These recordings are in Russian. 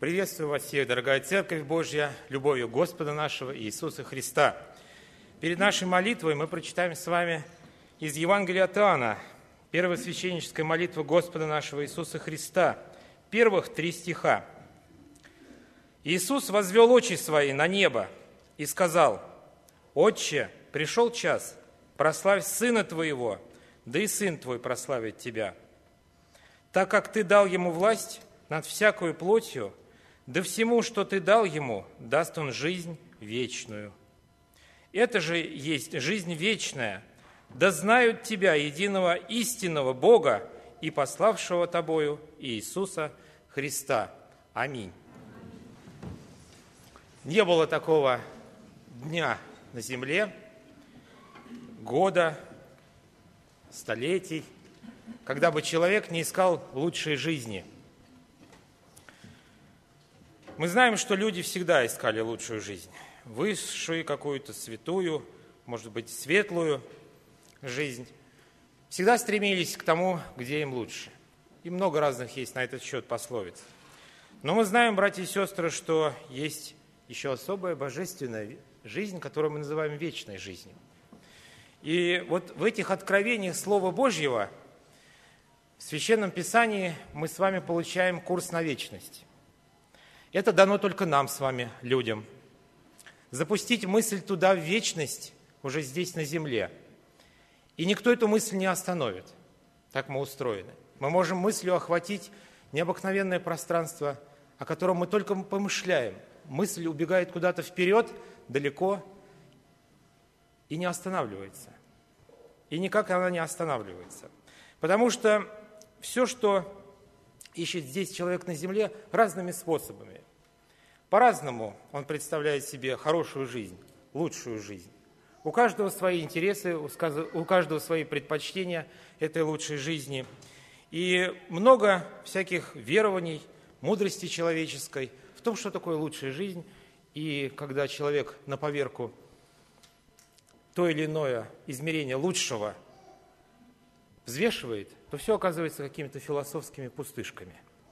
Приветствую вас всех, дорогая Церковь Божья, любовью Господа нашего Иисуса Христа. Перед нашей молитвой мы прочитаем с вами из Евангелия от Иоанна, первосвященническая молитва Господа нашего Иисуса Христа, первых 3 стиха. «Иисус возвел очи свои на небо и сказал: Отче, пришел час, прославь Сына Твоего, да и Сын Твой прославит Тебя. Так как Ты дал Ему власть над всякою плотью, да всему, что Ты дал Ему, даст Он жизнь вечную. Это же есть жизнь вечная, да знают Тебя, единого истинного Бога и пославшего Тобою Иисуса Христа. Аминь». Не было такого дня на земле, года, столетий, когда бы человек не искал лучшей жизни. Мы знаем, что люди всегда искали лучшую жизнь, высшую какую-то, святую, может быть, светлую жизнь. Всегда стремились к тому, где им лучше. И много разных есть на этот счет пословиц. Но мы знаем, братья и сестры, что есть еще особая божественная жизнь, которую мы называем вечной жизнью. И вот в этих откровениях Слова Божьего в Священном Писании мы с вами получаем курс на вечность. Это дано только нам с вами, людям. Запустить мысль туда, в вечность, уже здесь, на земле. И никто эту мысль не остановит. Так мы устроены. Мы можем мыслью охватить необыкновенное пространство, о котором мы только помышляем. Мысль убегает куда-то вперед, далеко, и не останавливается. И никак она не останавливается. Потому что все, что ищет здесь человек на земле, разными способами. По-разному он представляет себе хорошую жизнь, лучшую жизнь. У каждого свои интересы, у каждого свои предпочтения этой лучшей жизни. И много всяких верований, мудрости человеческой в том, что такое лучшая жизнь. И когда человек на поверку то или иное измерение лучшего взвешивает, то все оказывается какими-то философскими пустышками.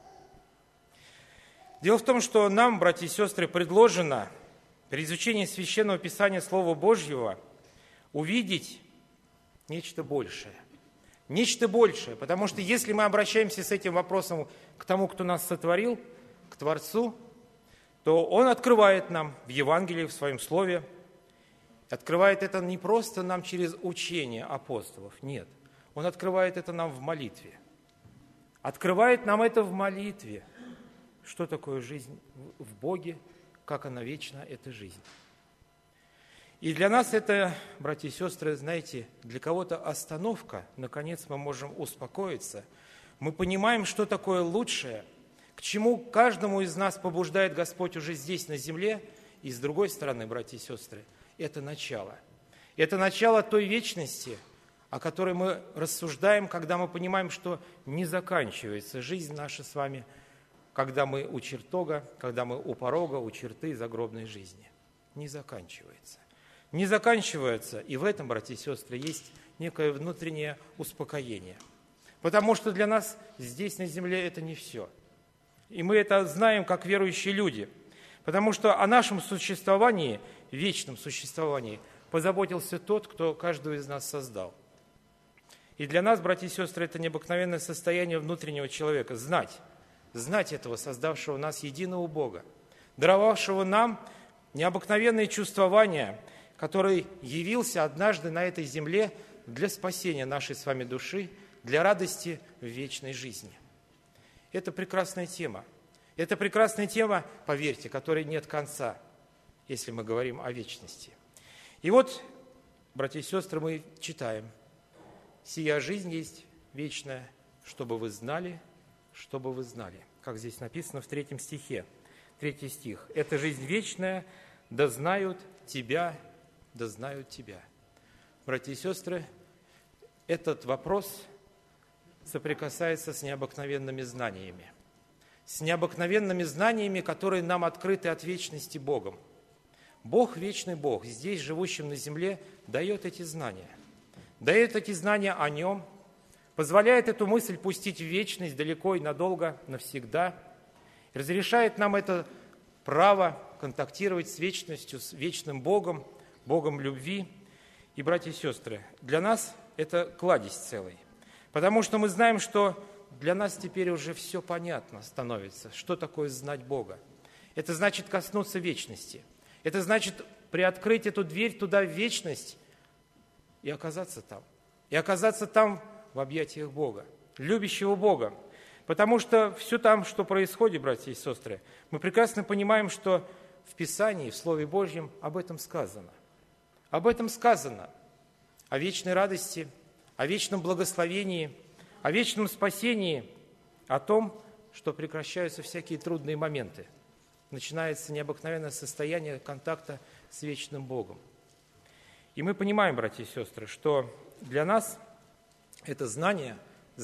Дело в том, что нам, братья и сестры, предложено при изучении Священного Писания Слова Божьего увидеть нечто большее. Нечто большее, потому что если мы обращаемся с этим вопросом к тому, кто нас сотворил, к Творцу, то Он открывает нам в Евангелии, в Своем Слове, открывает это не просто нам через учение апостолов, нет. Он открывает это нам в молитве. Открывает нам это в молитве. Что такое жизнь в Боге, как она вечна, эта жизнь. И для нас это, братья и сестры, знаете, для кого-то остановка, наконец мы можем успокоиться. Мы понимаем, что такое лучшее, к чему каждому из нас побуждает Господь уже здесь, на земле. И с другой стороны, братья и сестры, это начало. Это начало той вечности, о которой мы рассуждаем, когда мы понимаем, что не заканчивается жизнь наша с вами, когда мы у чертога, когда мы у порога, у черты загробной жизни. Не заканчивается. Не заканчивается, и в этом, братья и сестры, есть некое внутреннее успокоение. Потому что для нас здесь, на земле, это не все. И мы это знаем, как верующие люди. Потому что о нашем существовании, вечном существовании, позаботился тот, кто каждого из нас создал. И для нас, братья и сестры, это необыкновенное состояние внутреннего человека. Знать этого создавшего нас единого Бога, даровавшего нам необыкновенное чувствование, который явился однажды на этой земле для спасения нашей с вами души, для радости в вечной жизни. Это прекрасная тема. Это прекрасная тема, поверьте, которой нет конца, если мы говорим о вечности. И вот, братья и сестры, мы читаем: «Сия жизнь есть вечная, чтобы вы знали, чтобы вы знали». Как здесь написано в 3 стихе. 3 стих. «Это жизнь вечная, да знают Тебя, да знают Тебя». Братья и сестры, этот вопрос соприкасается с необыкновенными знаниями. С необыкновенными знаниями, которые нам открыты от вечности Богом. Бог, вечный Бог, здесь, живущим на земле, дает эти знания. Дает эти знания о Нем, позволяет эту мысль пустить в вечность далеко и надолго, навсегда. разрешает нам это право контактировать с вечностью, с вечным Богом, Богом любви. И, братья и сестры, для нас это кладезь целый, потому что мы знаем, что для нас теперь уже все понятно становится, что такое знать Бога. Это значит коснуться вечности. Это значит приоткрыть эту дверь туда, в вечность, и оказаться там. И оказаться там в объятиях Бога, любящего Бога. Потому что все там, что происходит, братья и сестры, мы прекрасно понимаем, что в Писании, в Слове Божьем об этом сказано. Об этом сказано. О вечной радости, о вечном благословении, о вечном спасении, о том, что прекращаются всякие трудные моменты. Начинается необыкновенное состояние контакта с вечным Богом. И мы понимаем, братья и сестры, что для нас это знание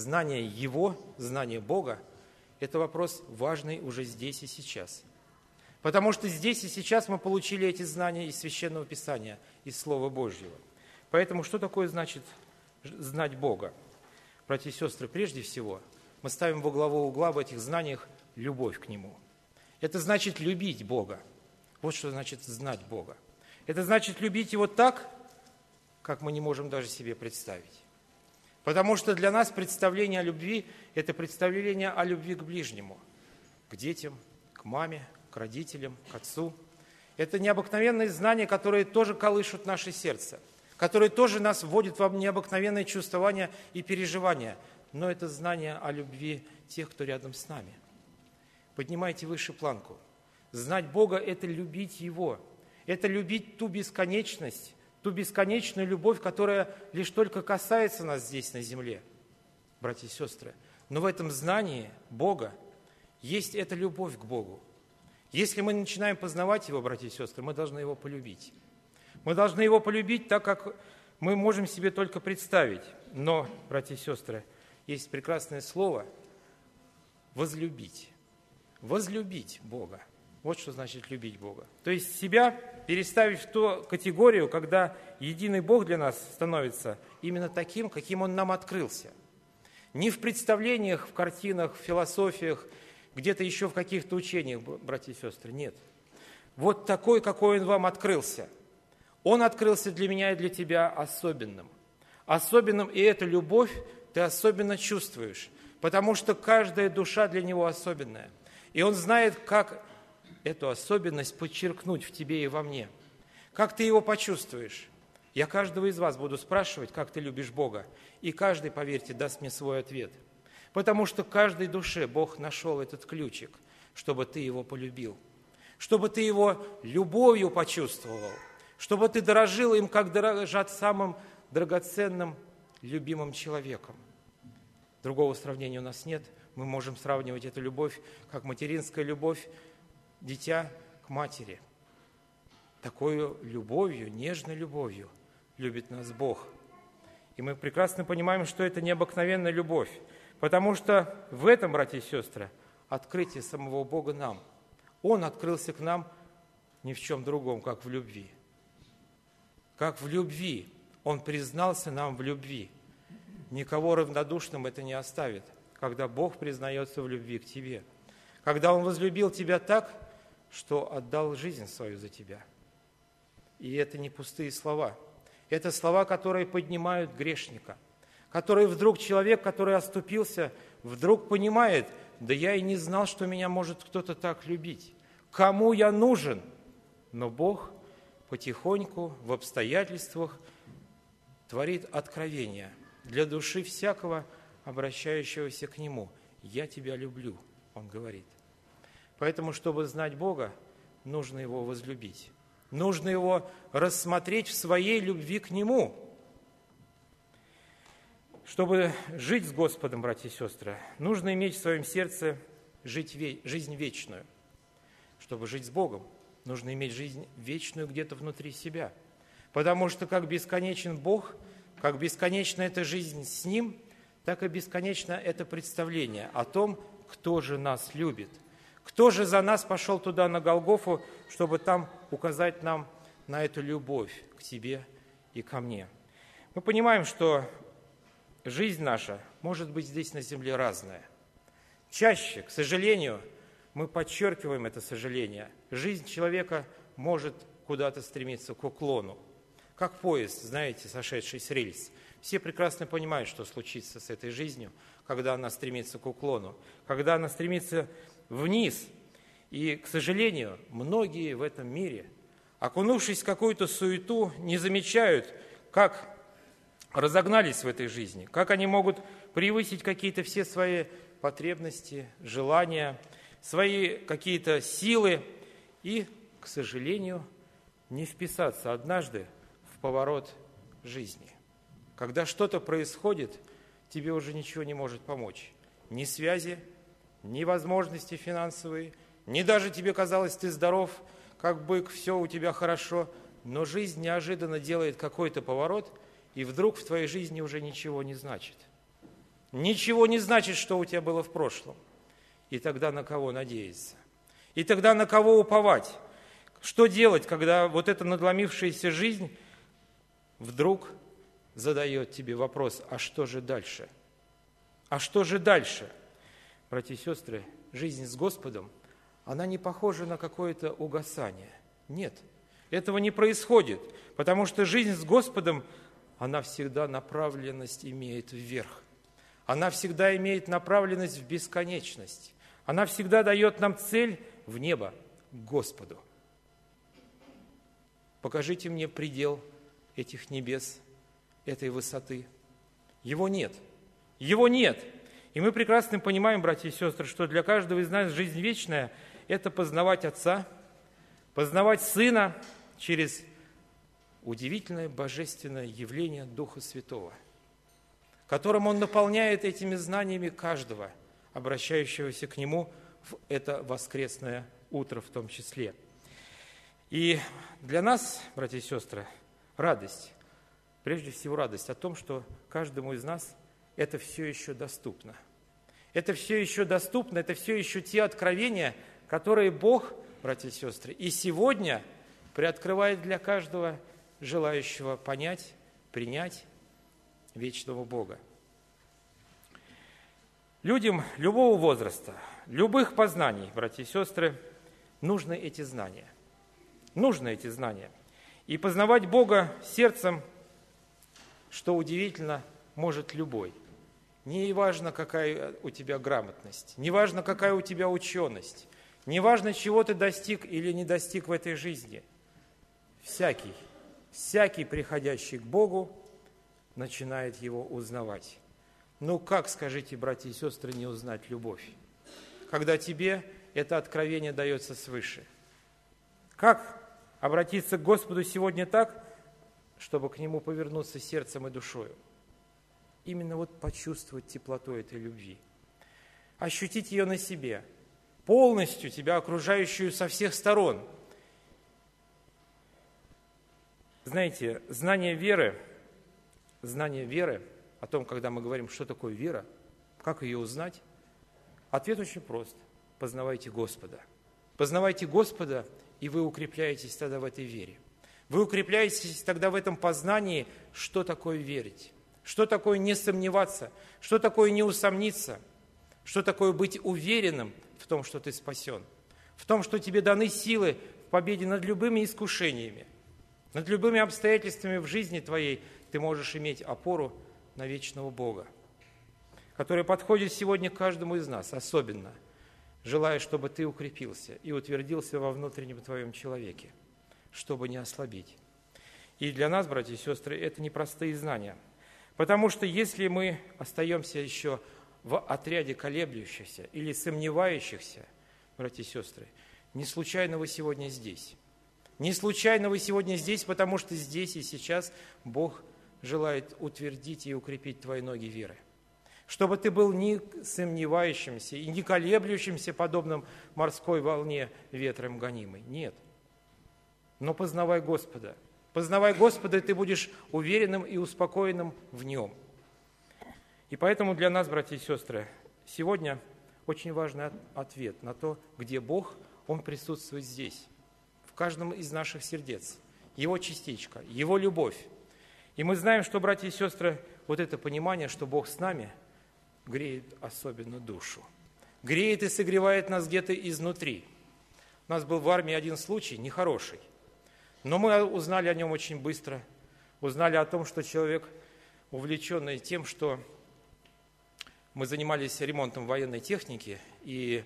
Его, знание Бога, это вопрос важный уже здесь и сейчас. Потому что здесь и сейчас мы получили эти знания из Священного Писания, из Слова Божьего. Поэтому что такое значит знать Бога? Братья и сестры, прежде всего, мы ставим во главу угла в этих знаниях любовь к Нему. Это значит любить Бога. Вот что значит знать Бога. Это значит любить Его так, как мы не можем даже себе представить. Потому что для нас представление о любви – это представление о любви к ближнему, к детям, к маме, к родителям, к отцу. Это необыкновенные знания, которые тоже колышут наше сердце, которые тоже нас вводят в необыкновенные чувствования и переживания. Но это знание о любви тех, кто рядом с нами. Поднимайте выше планку. Знать Бога – это любить Его, это любить ту бесконечность, ту бесконечную любовь, которая лишь только касается нас здесь на земле, братья и сестры. Но в этом знании Бога есть эта любовь к Богу. Если мы начинаем познавать Его, братья и сестры, мы должны Его полюбить. Мы должны Его полюбить так, как мы можем себе только представить. Но, братья и сестры, есть прекрасное слово «возлюбить». Возлюбить Бога. Вот что значит любить Бога. То есть себя переставить в ту категорию, когда единый Бог для нас становится именно таким, каким Он нам открылся. Не в представлениях, в картинах, в философиях, где-то еще в каких-то учениях, братья и сестры. Нет. Вот такой, какой Он вам открылся. Он открылся для меня и для тебя особенным. Особенным, и эту любовь ты особенно чувствуешь, потому что каждая душа для Него особенная. И Он знает, как эту особенность подчеркнуть в тебе и во мне. Как ты его почувствуешь? Я каждого из вас буду спрашивать, как ты любишь Бога. И каждый, поверьте, даст мне свой ответ. Потому что каждой душе Бог нашел этот ключик, чтобы ты его полюбил. Чтобы ты его любовью почувствовал. Чтобы ты дорожил им, как дорожат самым драгоценным, любимым человеком. Другого сравнения у нас нет. Мы можем сравнивать эту любовь, как материнская любовь, дитя к матери. Такой любовью, нежной любовью любит нас Бог. И мы прекрасно понимаем, что это необыкновенная любовь, потому что в этом, братья и сестры, открытие самого Бога нам. Он открылся к нам ни в чем другом, как в любви. Как в любви. Он признался нам в любви. Никого равнодушным это не оставит, когда Бог признается в любви к тебе. Когда Он возлюбил тебя так, что отдал жизнь свою за тебя. И это не пустые слова. Это слова, которые поднимают грешника. Которые вдруг человек, который оступился, вдруг понимает, да я и не знал, что меня может кто-то так любить. Кому я нужен? Но Бог потихоньку в обстоятельствах творит откровение для души всякого, обращающегося к Нему. «Я тебя люблю», Он говорит. Поэтому, чтобы знать Бога, нужно Его возлюбить. Нужно Его рассмотреть в своей любви к Нему. Чтобы жить с Господом, братья и сестры, нужно иметь в своем сердце жизнь вечную. Чтобы жить с Богом, нужно иметь жизнь вечную где-то внутри себя. Потому что как бесконечен Бог, как бесконечна эта жизнь с Ним, так и бесконечно это представление о том, кто же нас любит. Кто же за нас пошел туда, на Голгофу, чтобы там указать нам на эту любовь к тебе и ко мне? Мы понимаем, что жизнь наша может быть здесь на земле разная. Чаще, к сожалению, мы подчеркиваем это сожаление. Жизнь человека может куда-то стремиться к уклону. Как поезд, знаете, сошедший с рельс. Все прекрасно понимают, что случится с этой жизнью, когда она стремится к уклону, когда она стремится вниз. И, к сожалению, многие в этом мире, окунувшись в какую-то суету, не замечают, как разогнались в этой жизни, как они могут превысить какие-то все свои потребности, желания, свои какие-то силы и, к сожалению, не вписаться однажды в поворот жизни. Когда что-то происходит, тебе уже ничего не может помочь. Ни связи, ни возможности финансовые, ни даже тебе казалось, ты здоров, как бык, все у тебя хорошо, но жизнь неожиданно делает какой-то поворот, и вдруг в твоей жизни уже ничего не значит. Ничего не значит, что у тебя было в прошлом. И тогда на кого надеяться? И тогда на кого уповать? Что делать, когда вот эта надломившаяся жизнь вдруг задает тебе вопрос, а что же дальше? А что же дальше? Братья и сестры, жизнь с Господом, она не похожа на какое-то угасание. Нет, этого не происходит, потому что жизнь с Господом, она всегда направленность имеет вверх. Она всегда имеет направленность в бесконечность. Она всегда дает нам цель в небо, к Господу. Покажите мне предел этих небес, этой высоты. Его нет. Его нет. И мы прекрасно понимаем, братья и сестры, что для каждого из нас жизнь вечная – это познавать Отца, познавать Сына через удивительное божественное явление Духа Святого, которым Он наполняет этими знаниями каждого, обращающегося к Нему в это воскресное утро в том числе. И для нас, братья и сестры, радость, прежде всего радость о том, что каждому из нас это все еще доступно. Это все еще доступно, это все еще те откровения, которые Бог, братья и сестры, и сегодня приоткрывает для каждого желающего понять, принять вечного Бога. Людям любого возраста, любых познаний, братья и сестры, нужны эти знания. Нужны эти знания. И познавать Бога сердцем, что удивительно, может любой. Не важно, какая у тебя грамотность, не важно, какая у тебя ученость, не важно, чего ты достиг или не достиг в этой жизни. Всякий, приходящий к Богу, начинает Его узнавать. Ну как, скажите, братья и сестры, не узнать любовь, когда тебе это откровение дается свыше? Как обратиться к Господу сегодня так, чтобы к Нему повернуться сердцем и душою? Именно вот почувствовать теплоту этой любви, ощутить ее на себе, полностью тебя окружающую со всех сторон. Знаете, знание веры о том, когда мы говорим, что такое вера, как ее узнать, ответ очень прост. Познавайте Господа. Познавайте Господа, и вы укрепляетесь тогда в этой вере. Вы укрепляетесь тогда в этом познании, что такое верить, что такое не сомневаться, что такое не усомниться, что такое быть уверенным в том, что ты спасен, в том, что тебе даны силы в победе над любыми искушениями, над любыми обстоятельствами в жизни твоей. Ты можешь иметь опору на вечного Бога, который подходит сегодня к каждому из нас, особенно желая, чтобы ты укрепился и утвердился во внутреннем твоем человеке, чтобы не ослабить. И для нас, братья и сестры, это непростые знания, потому что если мы остаемся еще в отряде колеблющихся или сомневающихся, братья и сестры, не случайно вы сегодня здесь. Не случайно вы сегодня здесь, потому что здесь и сейчас Бог желает утвердить и укрепить твои ноги веры. Чтобы ты был не сомневающимся и не колеблющимся, подобным морской волне ветром гонимой. Нет. Но познавай Господа. Познавай Господа, и ты будешь уверенным и успокоенным в Нем. И поэтому для нас, братья и сестры, сегодня очень важный ответ на то, где Бог, Он присутствует здесь, в каждом из наших сердец. Его частичка, Его любовь. И мы знаем, что, братья и сестры, вот это понимание, что Бог с нами, греет особенно душу. греет и согревает нас где-то изнутри. У нас был в армии один случай, нехороший, но мы узнали о нем очень быстро, узнали о том, что человек, увлеченный тем, что мы занимались ремонтом военной техники, и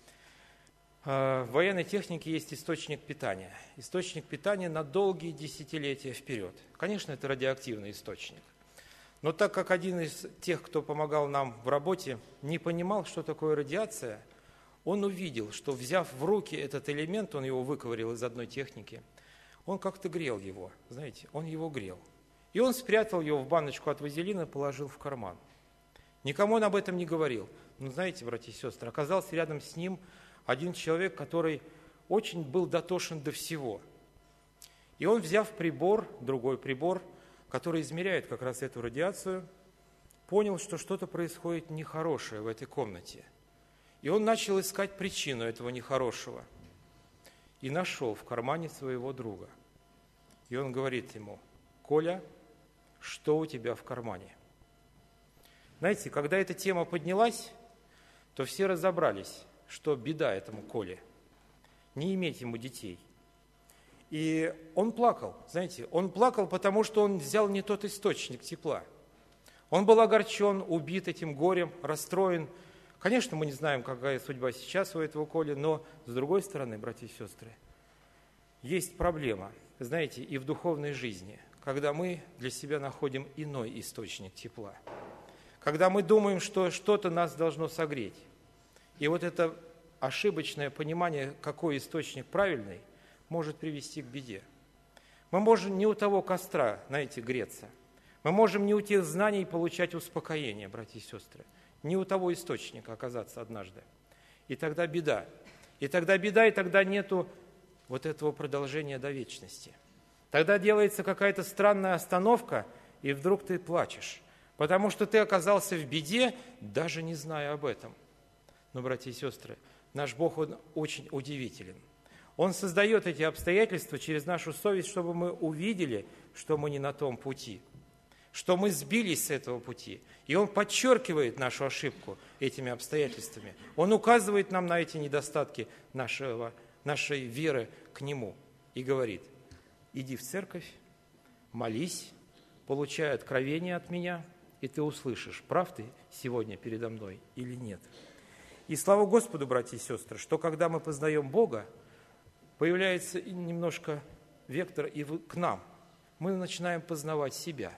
в военной технике есть источник питания. Источник питания на долгие десятилетия вперед. Конечно, это радиоактивный источник. Но так как один из тех, кто помогал нам в работе, не понимал, что такое радиация, он увидел, что, взяв в руки этот элемент, он его выковырял из одной техники, он как-то грел его, знаете, он его грел. И он спрятал его в баночку от вазелина и положил в карман. Никому он об этом не говорил. Но знаете, братья и сестры, оказался рядом с ним один человек, который очень был дотошен до всего. И он, взяв прибор, другой прибор, который измеряет как раз эту радиацию, понял, что что-то происходит нехорошее в этой комнате. И он начал искать причину этого нехорошего. И нашел в кармане своего друга. И он говорит ему: «Коля, что у тебя в кармане?» Знаете, когда эта тема поднялась, то все разобрались, что беда этому Коле, не иметь ему детей. И он плакал, знаете, он плакал, потому что он взял не тот источник тепла. Он был огорчен, убит этим горем, расстроен. Конечно, мы не знаем, какая судьба сейчас у этого Коли, но, с другой стороны, братья и сестры, есть проблема, знаете, и в духовной жизни, когда мы для себя находим иной источник тепла. Когда мы думаем, что что-то нас должно согреть. И вот это ошибочное понимание, какой источник правильный, может привести к беде. Мы можем не у того костра, знаете, греться. Мы можем не у тех знаний получать успокоение, братья и сестры. Не у того источника оказаться однажды. И тогда беда. И тогда нету вот этого продолжения до вечности. Тогда делается какая-то странная остановка, и вдруг ты плачешь. Потому что ты оказался в беде, даже не зная об этом. Но, братья и сестры, наш Бог, Он очень удивителен. Он создает эти обстоятельства через нашу совесть, чтобы мы увидели, что мы не на том пути, что мы сбились с этого пути. И Он подчеркивает нашу ошибку этими обстоятельствами. Он указывает нам на эти недостатки нашей веры к Нему и говорит: иди в церковь, молись, получай откровение от меня, и ты услышишь, прав ты сегодня передо мной или нет. И слава Господу, братья и сестры, что когда мы познаем Бога, появляется немножко вектор и к нам. Мы начинаем познавать себя.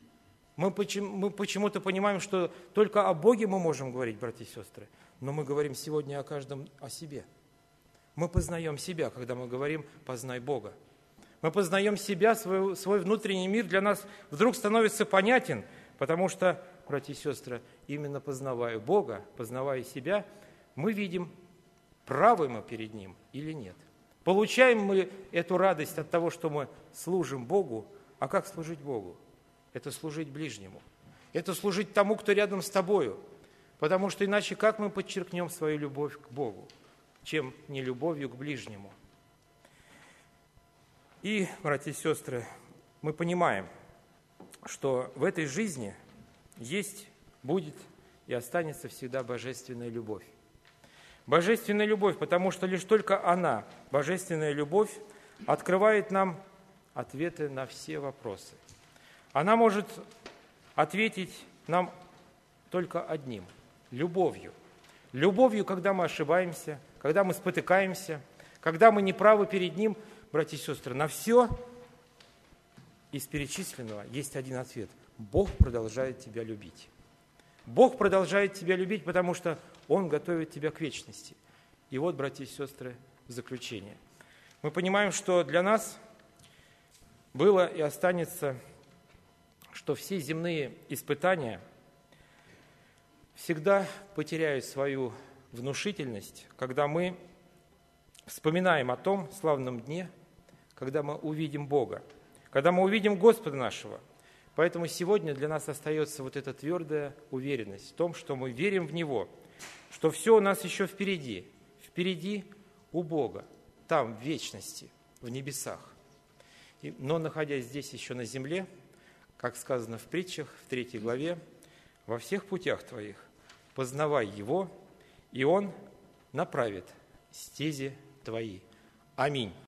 Мы почему-то понимаем, что только о Боге мы можем говорить, братья и сестры, но мы говорим сегодня о каждом о себе. Мы познаем себя, когда мы говорим «познай Бога». Мы познаем себя, свой внутренний мир для нас вдруг становится понятен, потому что, братья и сестры, именно познавая Бога, познавая себя, мы видим, правы мы перед Ним или нет. Получаем мы эту радость от того, что мы служим Богу. А как служить Богу? Это служить ближнему. Это служить тому, кто рядом с тобою. Потому что иначе как мы подчеркнем свою любовь к Богу, чем не любовью к ближнему? И, братья и сестры, мы понимаем, что в этой жизни есть, будет и останется всегда божественная любовь. Божественная любовь, потому что лишь только она, божественная любовь, открывает нам ответы на все вопросы. Она может ответить нам только одним – любовью. Любовью, когда мы ошибаемся, когда мы спотыкаемся, когда мы неправы перед Ним. Братья и сестры, на все из перечисленного есть один ответ. Бог продолжает тебя любить. Бог продолжает тебя любить, потому что Он готовит тебя к вечности. И вот, братья и сестры, в заключение. Мы понимаем, что для нас было и останется, что все земные испытания всегда потеряют свою внушительность, когда мы вспоминаем о том славном дне, когда мы увидим Бога, когда мы увидим Господа нашего. Поэтому сегодня для нас остается вот эта твердая уверенность в том, что мы верим в Него, что все у нас еще впереди у Бога, там, в вечности, в небесах. Но, находясь здесь еще на земле, как сказано в притчах, в 3 главе, «Во всех путях твоих познавай Его, и Он направит стези твои. Аминь.